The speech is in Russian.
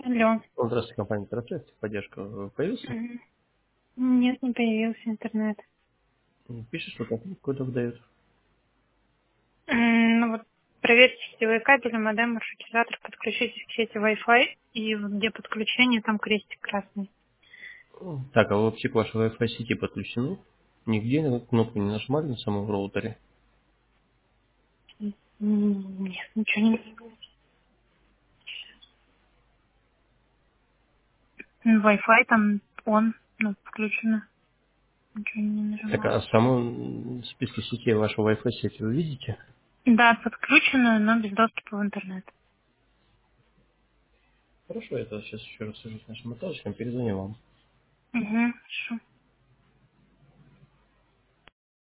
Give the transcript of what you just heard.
Алло. Здравствуйте, компания Трафик. Поддержка появился? Мгм. Нет, не появился интернет. Пишет, что какой-то выдает. Ну вот, проверьте сетевые кабели, модем, маршрутизатор, подключитесь к сети Wi-Fi, и вот где подключение, там крестик красный. Так, а вообще к вашей Wi-Fi сети подключены? Нигде на кнопку не нажимали на самом роутере? Нет, ничего не нажимаю. Wi-Fi там он, ну, включено. Ничего не Так, нажимала. а в самом списке сетей вашего Wi-Fi сети вы видите? Да, подключено, но без доступа в интернет. Хорошо, это сейчас еще раз свяжусь с нашим монтажником, перезвоню вам. Угу, хорошо.